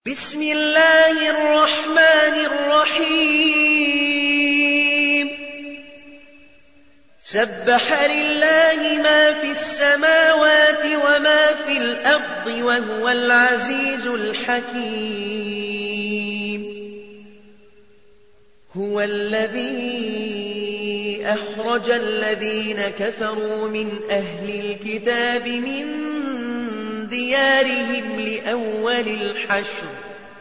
بسم الله الرحمن الرحيم سبح لله ما في السماوات وما في الأرض وهو العزيز الحكيم هو الذي أخرج الذين كفروا من أهل الكتاب من ديارهم لأول الحشر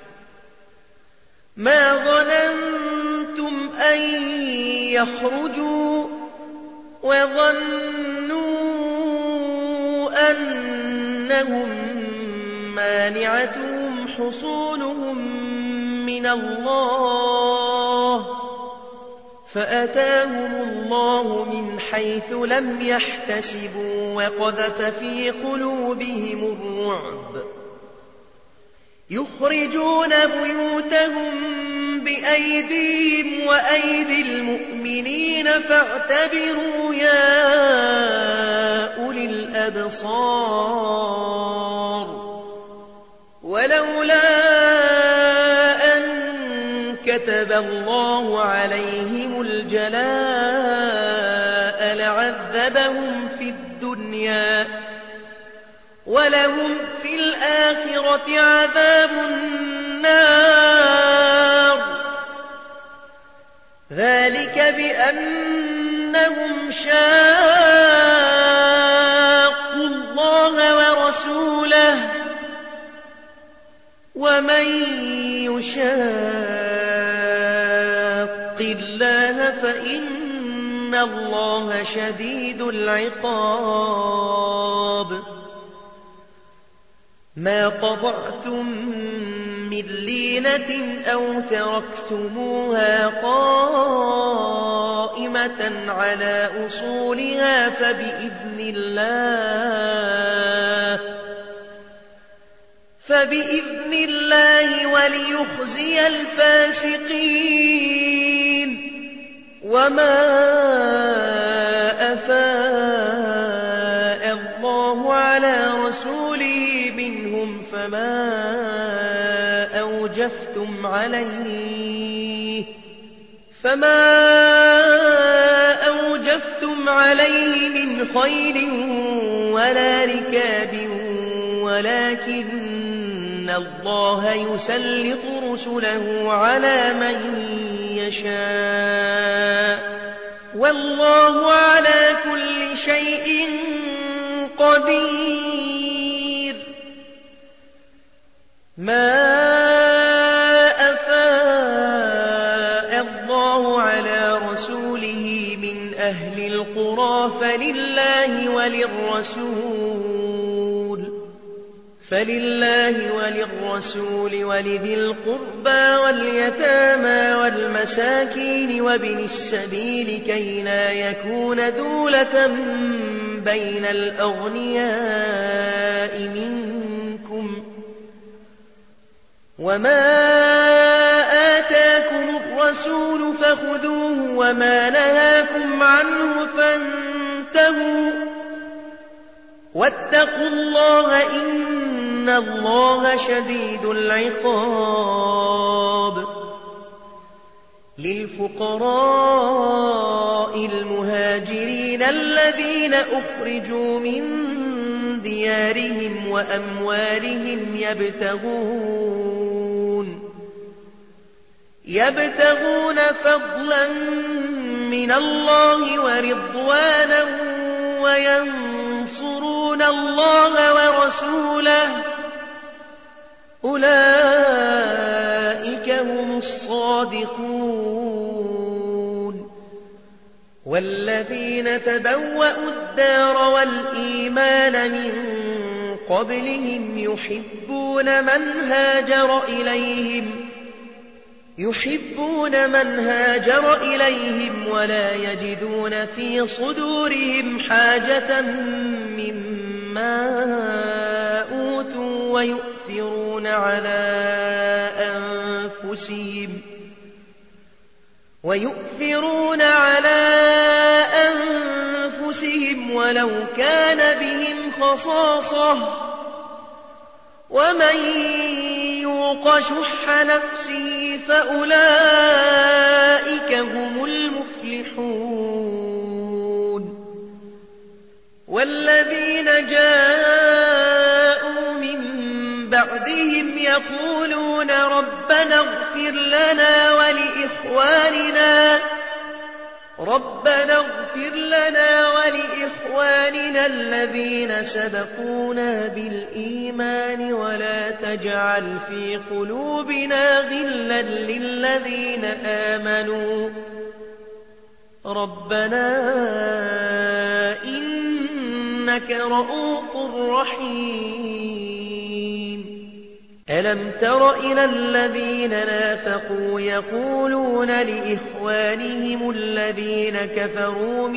ما ظننتم أن يخرجوا وظنوا أنهم مانعتهم حصونهم من الله فأتاهم الله من حيث لم يحتسبوا وقذف في قلوبهم الرعب يخرجون بيوتهم بأيديهم وأيدي المؤمنين فاعتبروا يا أولي الأبصار ولولا كتب الله عليهم الجلاء لعذبهم في الدنيا ولهم في الآخرة عذاب النار ذلك بأنهم شاقوا الله ورسوله ومن يشاق الله فإن الله شديد العقاب ما قطعتم من لينة أو تركتموها قائمة على أصولها فبإذن الله وليخزي الفاسقين وما أفاء الله على رسوله منهم فما أوجفتم عليه من خيل ولا ركاب ولكن الله يسلط رسله على من يشاء والله على كل شيء قدير ما أفاء الله على رسوله من أهل القرى فلله وللرسول ولذي القربى واليتامى والمساكين وابن السبيل كي لا يكون دولة بين الأغنياء منكم وما آتاكم الرسول فخذوه وما نهاكم عنه فانتهوا واتقوا الله إن الله شديد العقاب للفقراء المهاجرين الذين أخرجوا من ديارهم وأموالهم يبتغون فضلا من الله ورضوانا وينصرون الله ورسوله أولئك هم الصادقون والذين تبوأوا الدار والإيمان من قبلهم يحبون من هاجر إليهم ولا يجدون في صدورهم حاجة مما أوتوا ويؤثرون على أنفسهم ولو كان بهم خصاصة ومن يوق يوق شح نفسه فأولئك هم المفلحون والذين جاءوا من بعدهم يقولون ربنا اغفر لنا ولإخواننا الذين سبقونا بالإيمان ولا تجعل في قلوبنا غلا للذين آمنوا ربنا إنك رءوف رحيم ألم تر إلى الذين نافقوا يقولون لإخوانهم الذين كفروا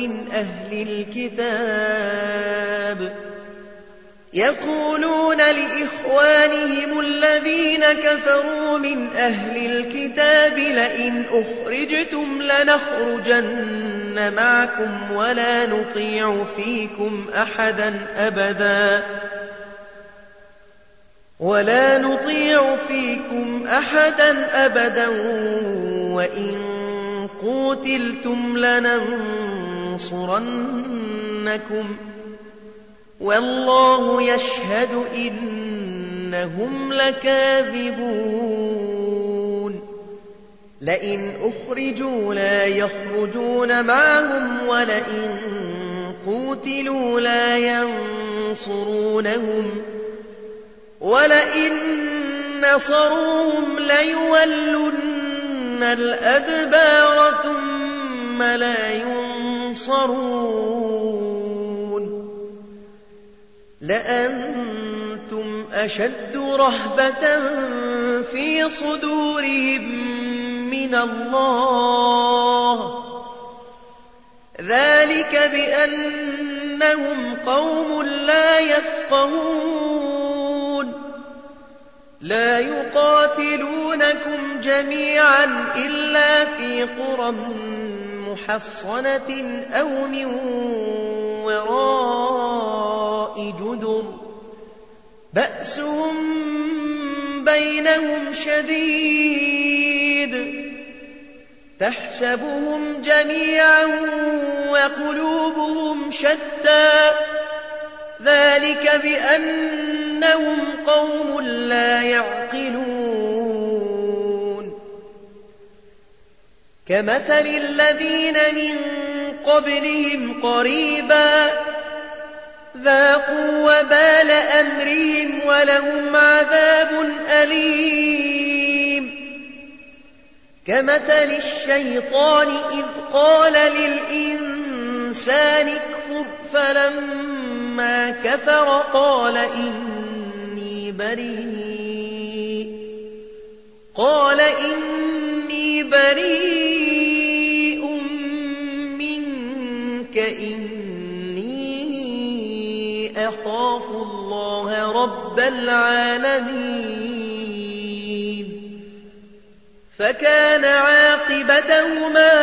من أهل الكتاب لئن أخرجتم لنخرجن معكم ولا نطيع فيكم أحدا أبدا وإن قوتلتم لننصرنكم والله يشهد إنهم لكاذبون لئن أخرجوا لا يخرجون معهم ولئن قوتلوا لا ينصرونهم ولئن نصروهم ليولن الأدبار ثم لا ينصرون لأنتم أشد رهبة في صدورهم من الله ذلك بأنهم قوم لا يفقهون لا يقاتلونكم جميعا إلا في قرى محصنة أو من وراء جدر بأسهم بينهم شديد تحسبهم جميعا وقلوبهم شتى ذلك بأنهم قوم لا يعقلون كمثل الذين من قبلهم قريبا ذاقوا وبال أمرهم ولهم عذاب أليم كمثل الشيطان إذ قال للإنسان اكفر فلما كفر قال إني بريء منك إني أخاف الله رب العالمين فكان عاقبتهما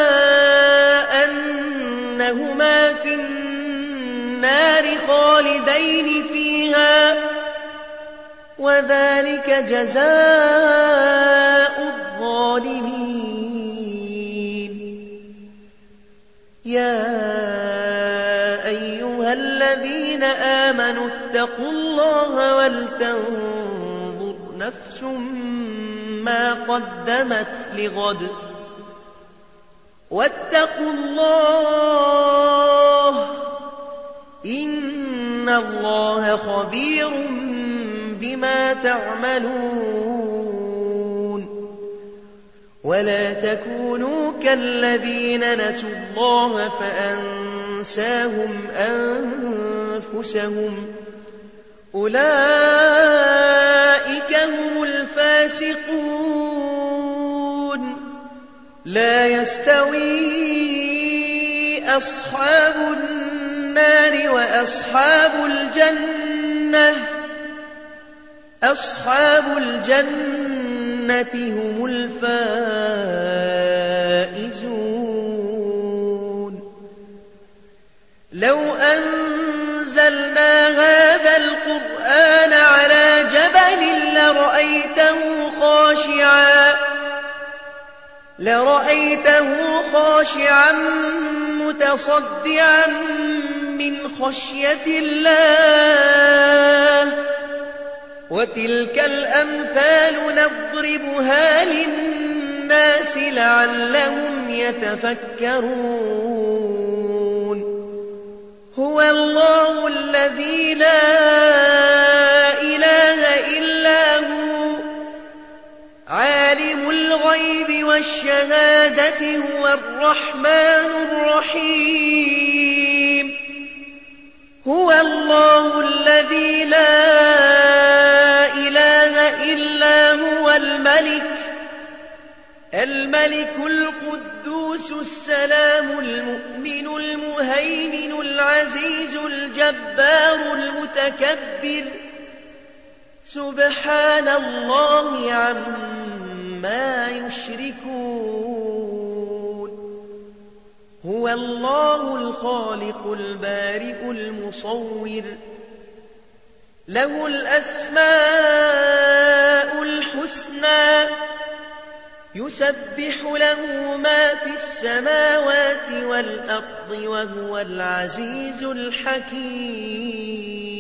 أنهما في النار خالدين فيها وذلك جزاء الظالمين يا أيها الذين آمنوا اتقوا الله ولتنظر نفس ما قدمت لغد واتقوا الله إن الله خبير بما تعملون ولا تكونوا كالذين نسوا الله فأنساهم أنفسهم أولئك هم الفاسقون لا يستوي أصحاب النار وأصحاب الجنة هم الفائزون لو أنزلنا هذا القرآن على جبل لرأيته لرأيته خاشعا متصدعا من خشية الله. وتلك الأمثال نضربها للناس لعلهم يتفكرون. هو الله الذي لا إله إلا هو عالم الغيب والشهادة هو الرحمن الرحيم. هو الله الذي لا إله إلا هو الملك القدوس السلام المؤمن المهيمن العزيز الجبار المتكبر. سبحان الله عما يشركون. هو الله الخالق البارئ المصور له الأسماء الحسنى يسبح له ما في السماوات والأرض وهو العزيز الحكيم.